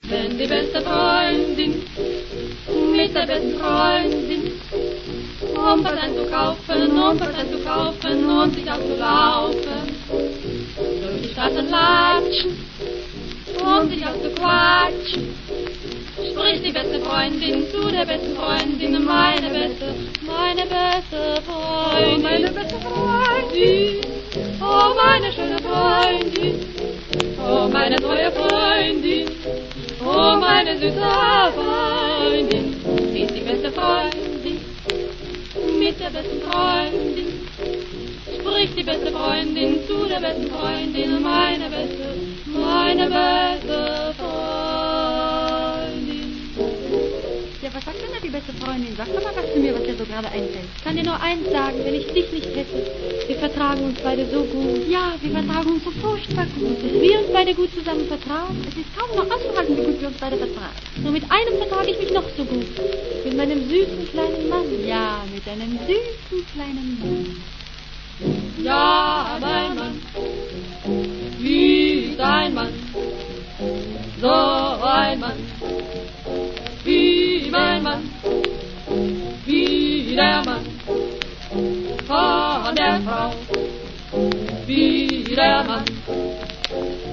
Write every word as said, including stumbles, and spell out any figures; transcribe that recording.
Wenn die beste Freundin mit der besten Freundin um was einzukaufen, um was einzukaufen und sich auszulaufen, durch die Straßen latschen und sich auszuquatschen, spricht die beste Freundin zu der besten Freundin, meine beste, meine beste Freundin, oh, meine beste Freundin, oh meine schöne Freundin, oh meine treue Freundin, oh meine süße Freundin, sie ist die beste Freundin, mit der besten Freundin, spricht die beste Freundin zu der besten Freundin, meine beste, meine beste Freundin. Ja, was sagt denn da die beste Freundin? Sag doch mal was zu mir, was dir so gerade einfällt. Ich kann dir nur eins sagen, wenn ich dich nicht hätte. Wir vertragen uns beide so gut. Ja, wir vertragen uns so furchtbar gut. Dass wir uns beide gut zusammen vertragen, es ist kaum noch auszuhalten, wie gut wir uns beide vertragen. Nur mit einem vertrage ich mich noch so gut. Mit meinem süßen kleinen Mann. Ja, mit einem süßen kleinen Mann. Ja, mein Mann, wie ist ein Mann, so ein Mann, wie mein Mann, wie der Mann von der Frau, wie der Mann